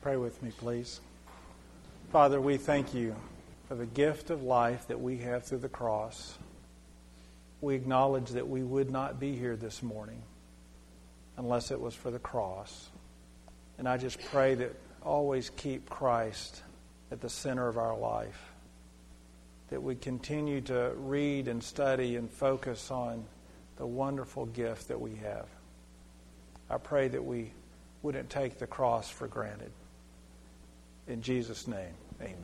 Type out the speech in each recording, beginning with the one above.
Pray with me, please. Father, we thank you for the gift of life that we have through the cross. We acknowledge that we would not be here this morning unless it was for the cross. And I just pray that always keep Christ at the center of our life, that we continue to read and study and focus on the wonderful gift that we have. I pray that we wouldn't take the cross for granted. In Jesus' name, amen.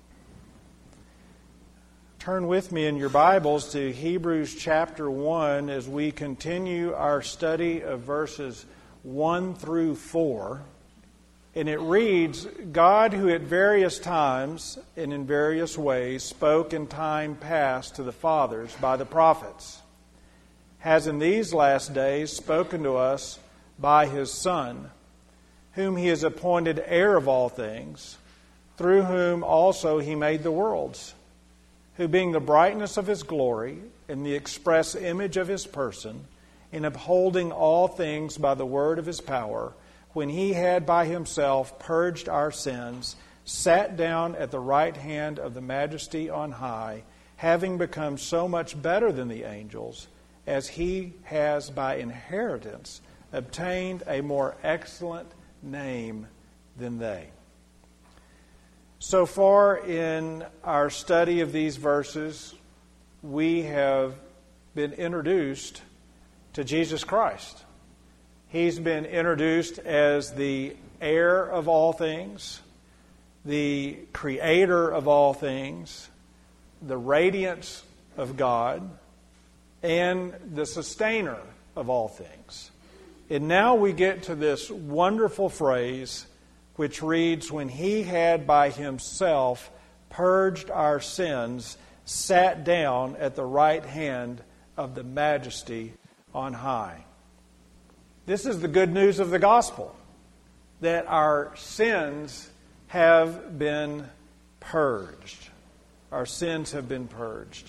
Turn with me in your Bibles to Hebrews chapter 1 as we continue our study of verses 1 through 4. And it reads, God, who at various times and in various ways spoke in time past to the fathers by the prophets, has in these last days spoken to us by His Son, whom He has appointed heir of all things, through whom also He made the worlds, who being the brightness of His glory and the express image of His person, in upholding all things by the word of His power, when He had by Himself purged our sins, sat down at the right hand of the Majesty on high, having become so much better than the angels, as He has by inheritance obtained a more excellent name than they. So far in our study of these verses, we have been introduced to Jesus Christ. He's been introduced as the heir of all things, the creator of all things, the radiance of God, and the sustainer of all things. And now we get to this wonderful phrase which reads, when He had by Himself purged our sins, sat down at the right hand of the Majesty on high. This is the good news of the gospel, that our sins have been purged. Our sins have been purged.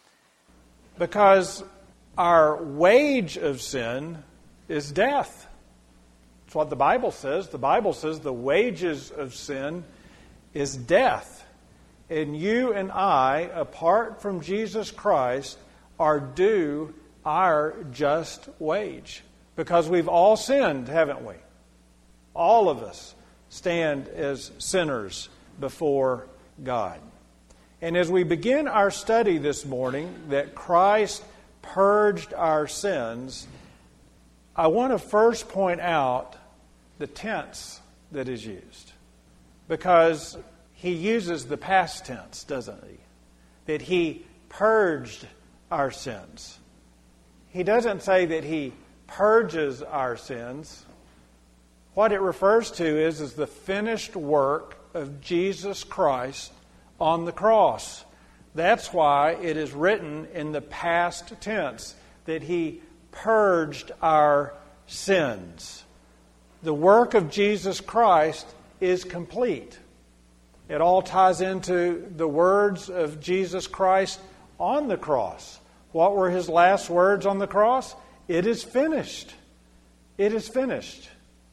Because our wage of sin is death. That's what the Bible says. The Bible says the wages of sin is death. And you and I, apart from Jesus Christ, are due our just wage. Because we've all sinned, haven't we? All of us stand as sinners before God. And as we begin our study this morning, that Christ purged our sins, I want to first point out the tense that is used. Because He uses the past tense, doesn't He? That He purged our sins. He doesn't say that He purges our sins. What it refers to is the finished work of Jesus Christ on the cross. That's why it is written in the past tense that He purged our sins. The work of Jesus Christ is complete. It all ties into the words of Jesus Christ on the cross. What were His last words on the cross? It is finished. It is finished.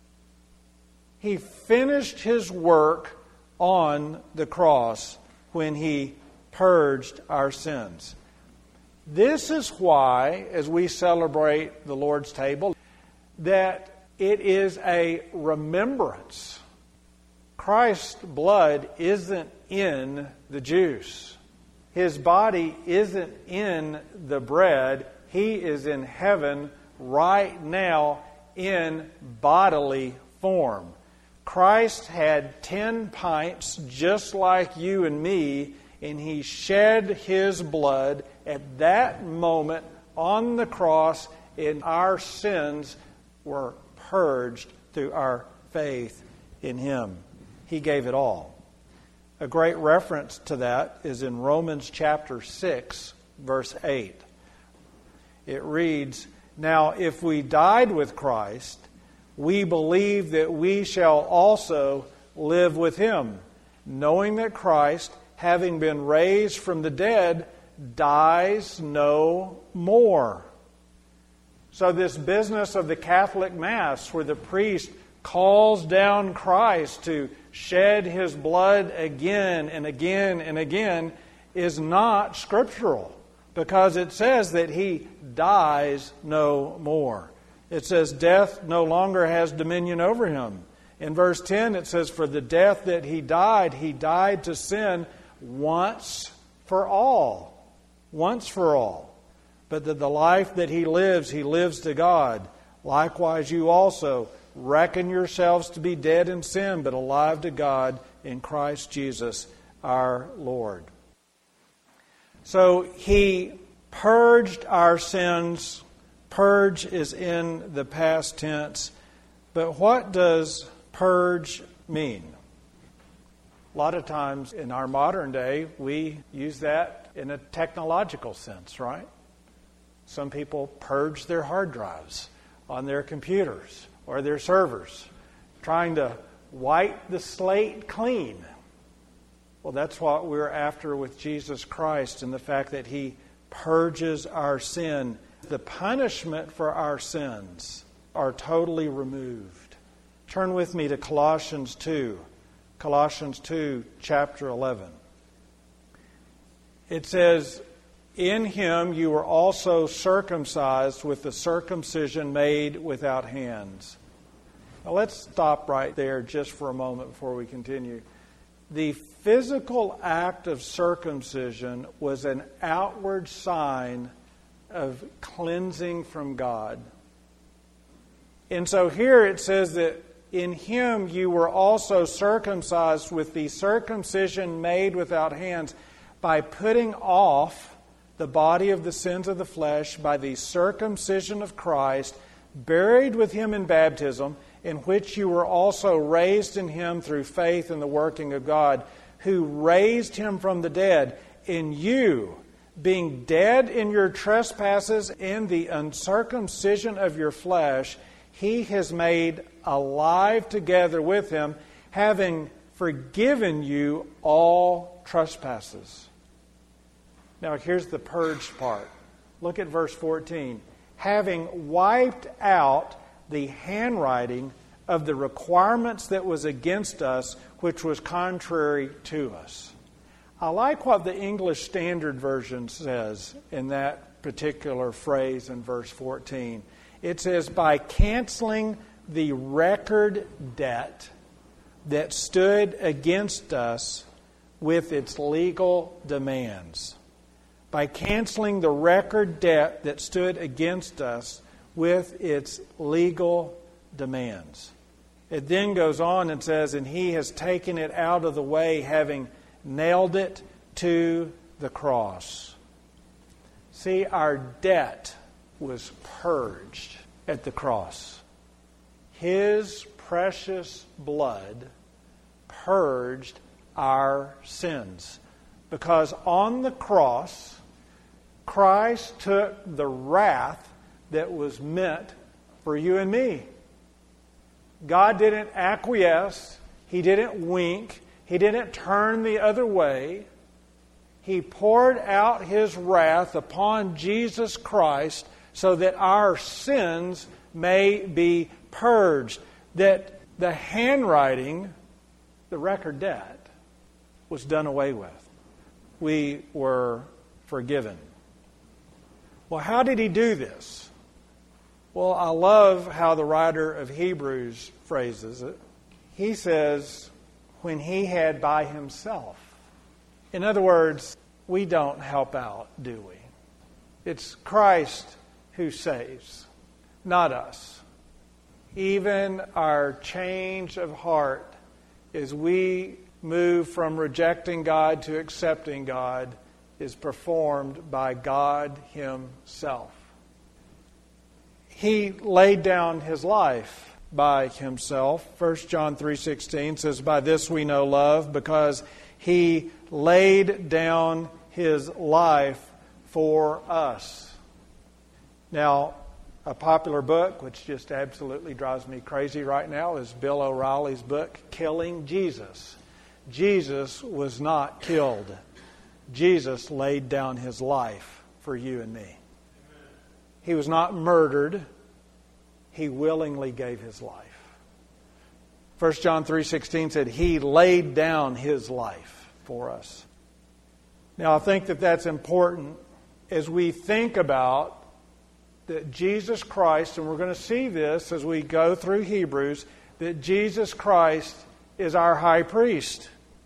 He finished His work on the cross when He purged our sins. This is why, as we celebrate the Lord's table, that it is a remembrance. Christ's blood isn't in the juice. His body isn't in the bread. He is in heaven right now in bodily form. Christ had 10 pints just like you and me, and He shed His blood at that moment on the cross, and our sins were purged through our faith in Him. He gave it all. A great reference to that is in Romans chapter 6, verse 8. It reads, "Now if we died with Christ, we believe that we shall also live with Him, knowing that Christ, having been raised from the dead, dies no more." So this business of the Catholic Mass, where the priest calls down Christ to shed His blood again and again and again is not scriptural, because it says that He dies no more. It says death no longer has dominion over Him. In verse 10 it says, for the death that He died to sin once for all. Once for all. But that the life that He lives to God. Likewise you also reckon yourselves to be dead in sin, but alive to God in Christ Jesus our Lord. So He purged our sins. Purge is in the past tense. But what does purge mean? A lot of times in our modern day, we use that in a technological sense, right? Some people purge their hard drives on their computers or their servers, trying to wipe the slate clean. Well, that's what we're after with Jesus Christ, and the fact that He purges our sin. The punishment for our sins are totally removed. Turn with me to Colossians 2. Colossians 2, chapter 11. It says, in Him you were also circumcised with the circumcision made without hands. Now let's stop right there just for a moment before we continue. The physical act of circumcision was an outward sign of cleansing from God. And so here it says that in Him you were also circumcised with the circumcision made without hands, by putting off the body of the sins of the flesh by the circumcision of Christ, buried with Him in baptism, in which you were also raised in Him through faith in the working of God, who raised Him from the dead. In you, being dead in your trespasses and the uncircumcision of your flesh, He has made alive together with Him, having forgiven you all trespasses. Now here's the purged part. Look at verse 14. Having wiped out the handwriting of the requirements that was against us, which was contrary to us. I like what the English Standard Version says in that particular phrase in verse 14. It says, by canceling the record debt that stood against us with its legal demands. By canceling the record debt that stood against us with its legal demands. It then goes on and says, and He has taken it out of the way, having nailed it to the cross. See, our debt was purged at the cross. His precious blood purged our sins. Because on the cross, Christ took the wrath that was meant for you and me. God didn't acquiesce. He didn't wink. He didn't turn the other way. He poured out His wrath upon Jesus Christ so that our sins may be purged. That the handwriting, the record debt, was done away with. We were forgiven. Well, how did He do this? Well, I love how the writer of Hebrews phrases it. He says, when He had by Himself. In other words, we don't help out, do we? It's Christ who saves, not us. Even our change of heart as we move from rejecting God to accepting God is performed by God Himself. He laid down His life by Himself. 1 John 3:16 says, by this we know love, because He laid down His life for us. Now, a popular book, which just absolutely drives me crazy right now, is Bill O'Reilly's book, Killing Jesus. Jesus was not killed. Jesus laid down His life for you and me. He was not murdered. He willingly gave His life. 1 John 3:16 said, He laid down His life for us. Now, I think that that's important as we think about that Jesus Christ, and we're going to see this as we go through Hebrews, that Jesus Christ is our high priest.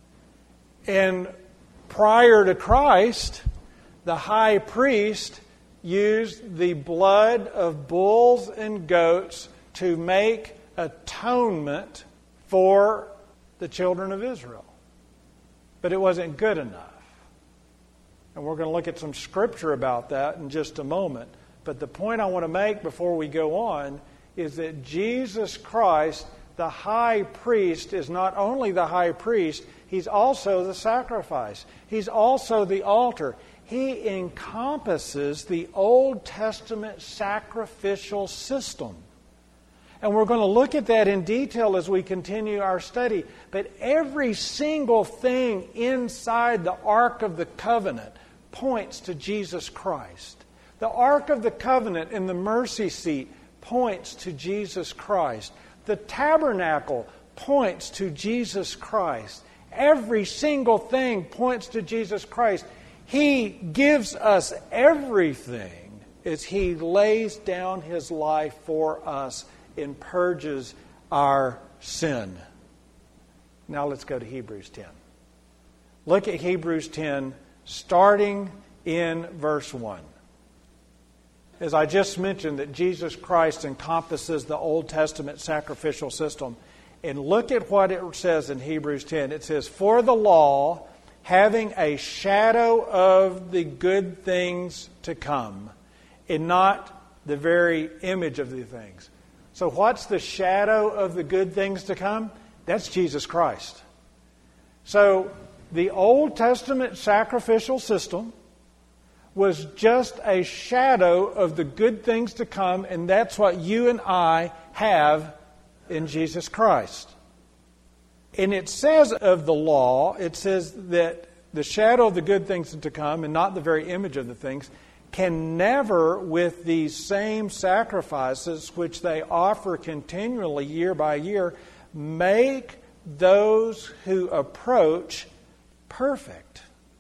And prior to Christ, the high priest used the blood of bulls and goats to make atonement for the children of Israel. But it wasn't good enough. And we're going to look at some scripture about that in just a moment. But the point I want to make before we go on is that Jesus Christ, the high priest, is not only the high priest, He's also the sacrifice. He's also the altar. He encompasses the Old Testament sacrificial system. And we're going to look at that in detail as we continue our study. But every single thing inside the Ark of the Covenant points to Jesus Christ. The Ark of the Covenant in the mercy seat points to Jesus Christ. The tabernacle points to Jesus Christ. Every single thing points to Jesus Christ. He gives us everything as He lays down His life for us and purges our sin. Now let's go to Hebrews 10. Look at Hebrews 10, starting in verse 1. As I just mentioned, that Jesus Christ encompasses the Old Testament sacrificial system. And look at what it says in Hebrews 10. It says, For the law, having a shadow of the good things to come, and not the very image of the things. So what's the shadow of the good things to come? That's Jesus Christ. So the Old Testament sacrificial system was just a shadow of the good things to come, and that's what you and I have in Jesus Christ. And it says of the law, it says that the shadow of the good things to come, and not the very image of the things, can never, with these same sacrifices which they offer continually year by year, make those who approach perfect.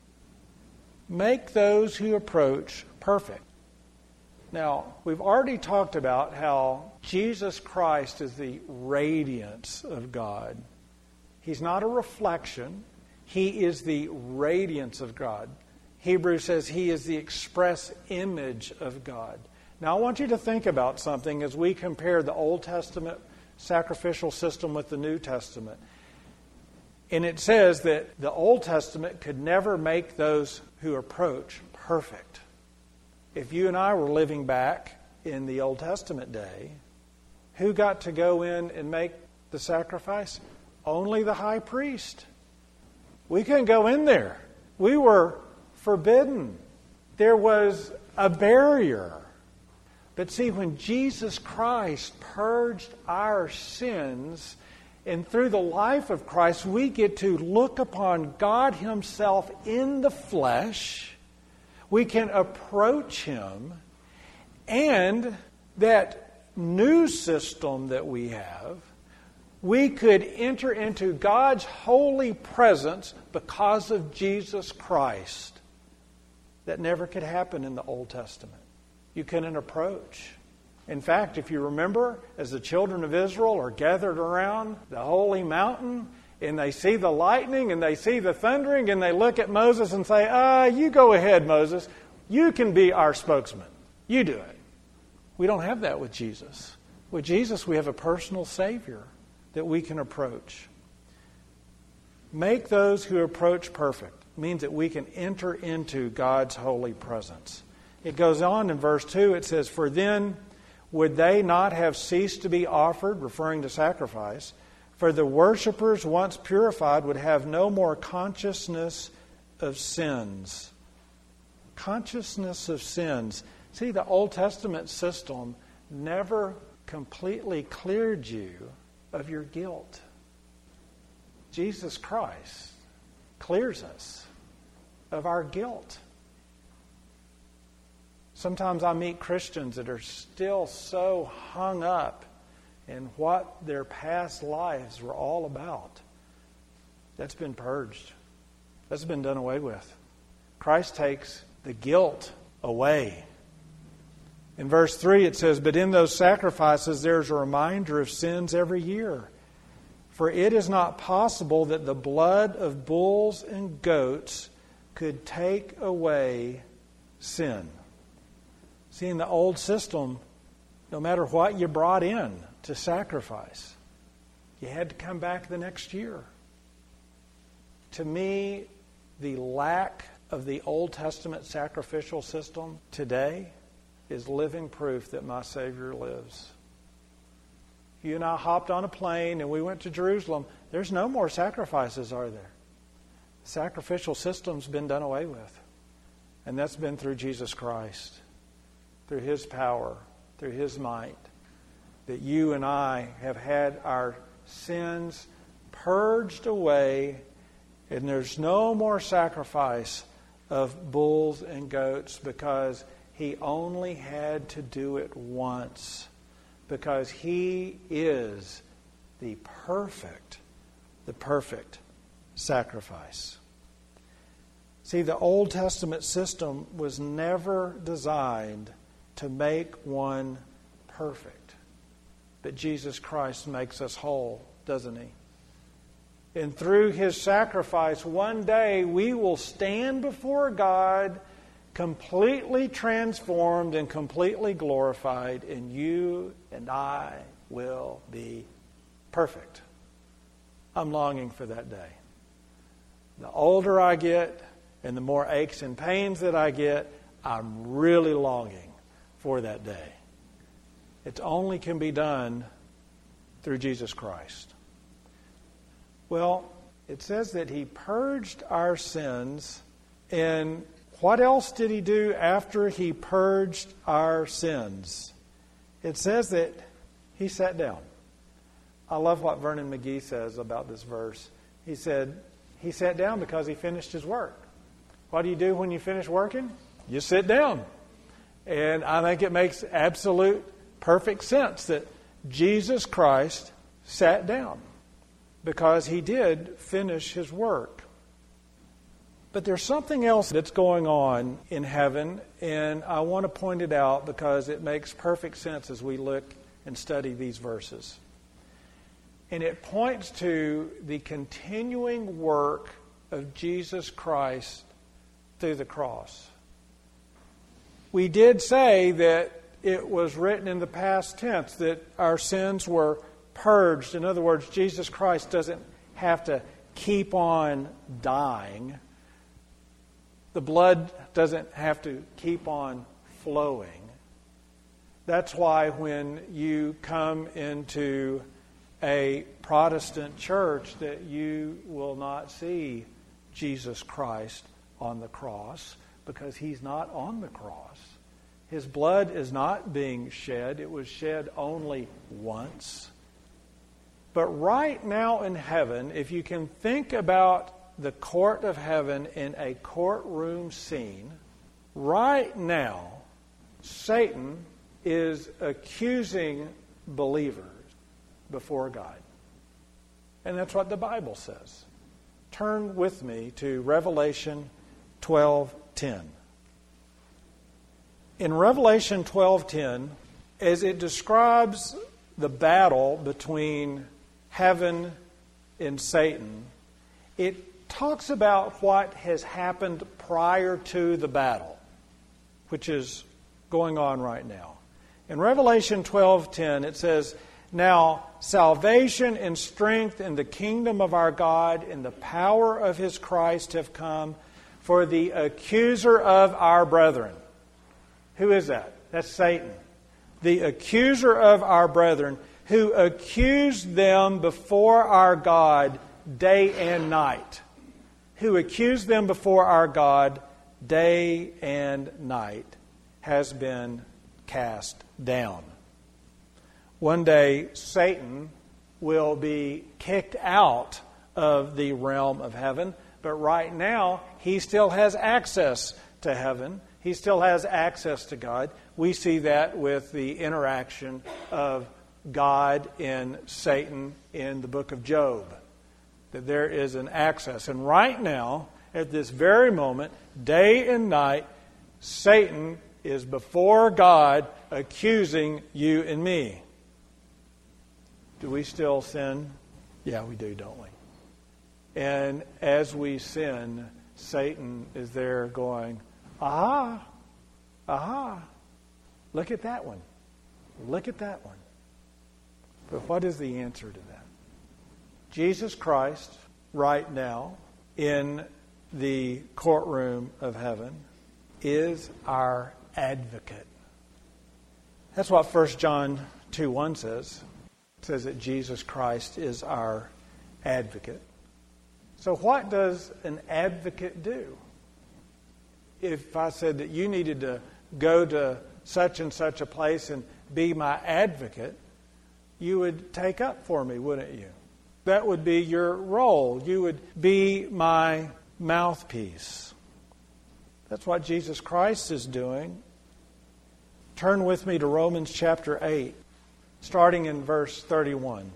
Make those who approach perfect. Now, we've already talked about how Jesus Christ is the radiance of God. He's not a reflection. He is the radiance of God. Hebrews says He is the express image of God. Now, I want you to think about something as we compare the Old Testament sacrificial system with the New Testament. And it says that the Old Testament could never make those who approach perfect. If you and I were living back in the Old Testament day, who got to go in and make the sacrifice? Only the high priest. We couldn't go in there. We were forbidden. There was a barrier. But see, when Jesus Christ purged our sins, and through the life of Christ, we get to look upon God Himself in the flesh. We can approach Him, and that new system that we have, we could enter into God's holy presence because of Jesus Christ. That never could happen in the Old Testament. You couldn't approach. In fact, if you remember, as the children of Israel are gathered around the holy mountain, and they see the lightning, and they see the thundering, and they look at Moses and say, you go ahead, Moses. You can be our spokesman. You do it. We don't have that with Jesus. With Jesus, we have a personal Savior that we can approach. Make those who approach perfect means that we can enter into God's holy presence. It goes on in verse 2, it says, For then would they not have ceased to be offered, referring to sacrifice, for the worshipers once purified would have no more consciousness of sins. Consciousness of sins. See, the Old Testament system never completely cleared you of your guilt. Jesus Christ clears us of our guilt. Sometimes I meet Christians that are still so hung up and what their past lives were all about. That's been purged. That's been done away with. Christ takes the guilt away. In verse 3 it says, "But in those sacrifices there's a reminder of sins every year. For it is not possible that the blood of bulls and goats could take away sin." See, in the old system, no matter what you brought in to sacrifice, you had to come back the next year. To me, the lack of the Old Testament sacrificial system today is living proof that my Savior lives. You and I hopped on a plane and we went to Jerusalem. There's no more sacrifices, are there? The sacrificial system's been done away with. And that's been through Jesus Christ, through His power, through His might, that you and I have had our sins purged away, and there's no more sacrifice of bulls and goats, because He only had to do it once, because He is the perfect sacrifice. See, the Old Testament system was never designed to make one perfect. But Jesus Christ makes us whole, doesn't He? And through His sacrifice, one day we will stand before God completely transformed and completely glorified, and you and I will be perfect. I'm longing for that day. The older I get and the more aches and pains that I get, I'm really longing for that day. It only can be done through Jesus Christ. Well, it says that He purged our sins, and what else did He do after He purged our sins? It says that He sat down. I love what Vernon McGee says about this verse. He said, He sat down because He finished His work. What do you do when you finish working? You sit down. And I think it makes absolute perfect sense that Jesus Christ sat down, because He did finish His work. But there's something else that's going on in heaven, and I want to point it out because it makes perfect sense as we look and study these verses. And it points to the continuing work of Jesus Christ through the cross. We did say that it was written in the past tense that our sins were purged. In other words, Jesus Christ doesn't have to keep on dying. The blood doesn't have to keep on flowing. That's why when you come into a Protestant church that you will not see Jesus Christ on the cross, because He's not on the cross. His blood is not being shed. It was shed only once. But right now in heaven, if you can think about the court of heaven in a courtroom scene, right now, Satan is accusing believers before God. And that's what the Bible says. Turn with me to Revelation 12:10. In Revelation 12:10, as it describes the battle between heaven and Satan, it talks about what has happened prior to the battle, which is going on right now. In Revelation 12:10, it says, "Now salvation and strength in the kingdom of our God and the power of His Christ have come, for the accuser of our brethren." Who is that? That's Satan. The accuser of our brethren, who accused them before our God day and night. Who accused them before our God day and night, has been cast down. One day, Satan will be kicked out of the realm of heaven, but right now, he still has access to heaven. He still has access to God. We see that with the interaction of God and Satan in the book of Job. That there is an access. And right now, at this very moment, day and night, Satan is before God accusing you and me. Do we still sin? Yeah, we do, don't we? And as we sin, Satan is there going, aha, aha, look at that one. Look at that one. But what is the answer to that? Jesus Christ, right now, in the courtroom of heaven, is our advocate. That's what 1 John 2:1 says. It says that Jesus Christ is our advocate. So what does an advocate do? If I said that you needed to go to such and such a place and be my advocate, you would take up for me, wouldn't you? That would be your role. You would be my mouthpiece. That's what Jesus Christ is doing. Turn with me to Romans chapter 8, starting in verse 31.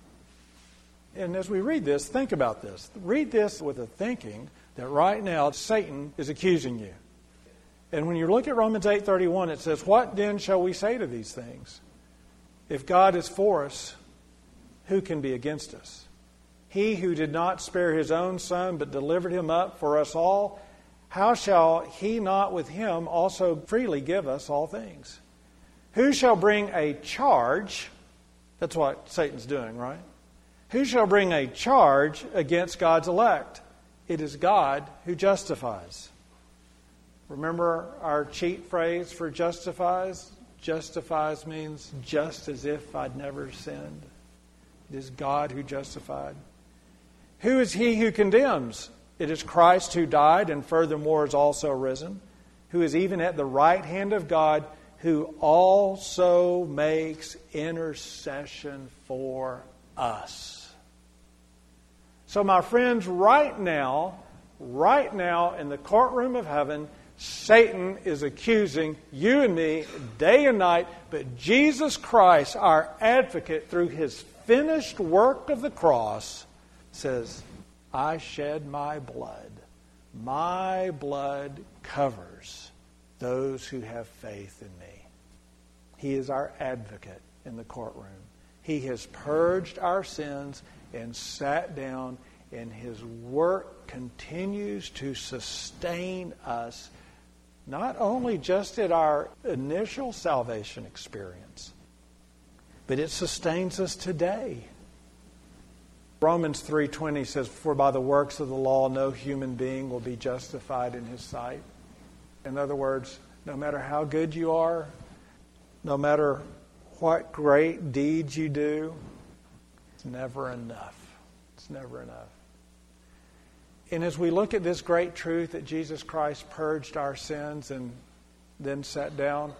And as we read this, think about this. Read this with a thinking that right now Satan is accusing you. And when you look at Romans 8:31, it says, "What then shall we say to these things? If God is for us, who can be against us? He who did not spare his own Son, but delivered him up for us all, how shall he not with him also freely give us all things? Who shall bring a charge?" That's what Satan's doing, right? "Who shall bring a charge against God's elect? It is God who justifies." Remember our cheat phrase for justifies? Justifies means just as if I'd never sinned. It is God who justified. "Who is he who condemns? It is Christ who died and furthermore is also risen, who is even at the right hand of God, who also makes intercession for us." So my friends, right now in the courtroom of heaven, Satan is accusing you and me day and night, but Jesus Christ, our advocate, through his finished work of the cross, says, "I shed my blood. My blood covers those who have faith in me." He is our advocate in the courtroom. He has purged our sins and sat down, and his work continues to sustain us, not only just at our initial salvation experience, but it sustains us today. Romans 3:20 says, "For by the works of the law no human being will be justified in his sight." In other words, no matter how good you are, no matter what great deeds you do, it's never enough. It's never enough. And as we look at this great truth that Jesus Christ purged our sins and then sat down,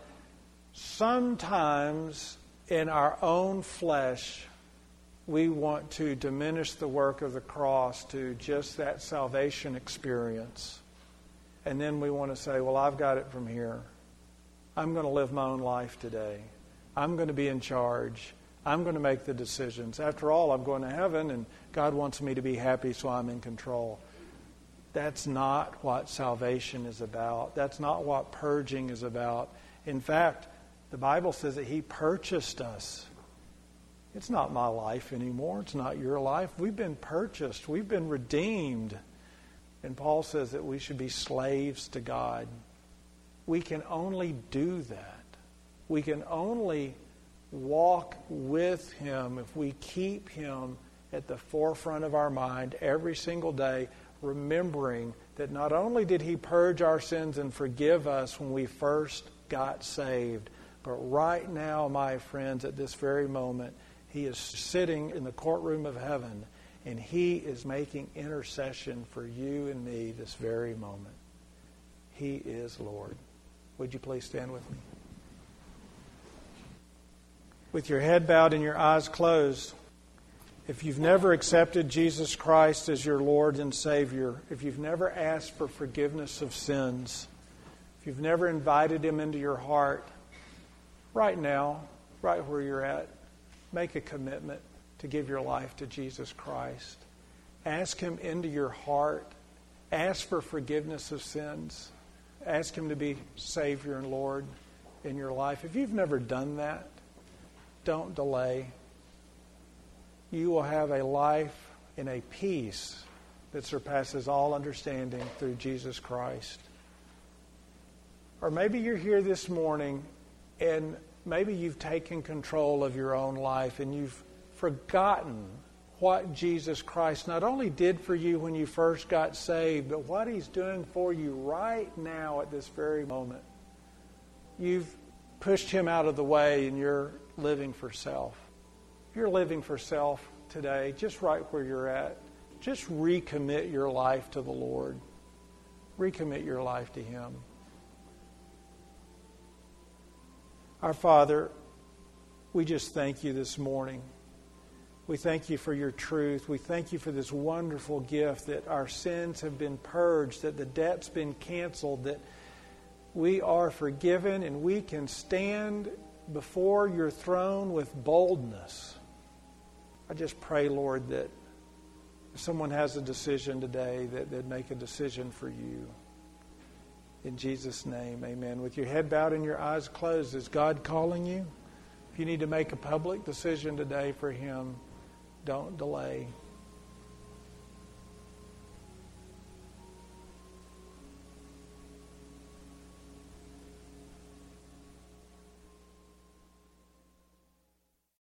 sometimes in our own flesh, we want to diminish the work of the cross to just that salvation experience. And then we want to say, well, I've got it from here. I'm going to live my own life today. I'm going to be in charge. I'm going to make the decisions. After all, I'm going to heaven, and God wants me to be happy, so I'm in control. That's not what salvation is about. That's not what purging is about. In fact, the Bible says that He purchased us. It's not my life anymore. It's not your life. We've been purchased. We've been redeemed. And Paul says that we should be slaves to God. We can only do that. We can only walk with Him if we keep Him at the forefront of our mind every single day, remembering that not only did He purge our sins and forgive us when we first got saved, but right now, my friends, at this very moment, He is sitting in the courtroom of heaven, and He is making intercession for you and me this very moment. He is Lord. Would you please stand with me? With your head bowed and your eyes closed, if you've never accepted Jesus Christ as your Lord and Savior, if you've never asked for forgiveness of sins, if you've never invited Him into your heart, right now, right where you're at, make a commitment to give your life to Jesus Christ. Ask Him into your heart. Ask for forgiveness of sins. Ask Him to be Savior and Lord in your life. If you've never done that, don't delay. You will have a life in a peace that surpasses all understanding through Jesus Christ. Or maybe you're here this morning and maybe you've taken control of your own life and you've forgotten what Jesus Christ not only did for you when you first got saved, but what He's doing for you right now at this very moment. You've pushed Him out of the way and you're living for self. If you're living for self today, just right where you're at, just recommit your life to the Lord. Recommit your life to Him. Our Father, we just thank You this morning. We thank You for Your truth. We thank You for this wonderful gift that our sins have been purged, that the debt's been canceled, that we are forgiven and we can stand before Your throne with boldness. I just pray, Lord, that if someone has a decision today, that they'd make a decision for You. In Jesus' name, amen. With your head bowed and your eyes closed, is God calling you? If you need to make a public decision today for Him, don't delay.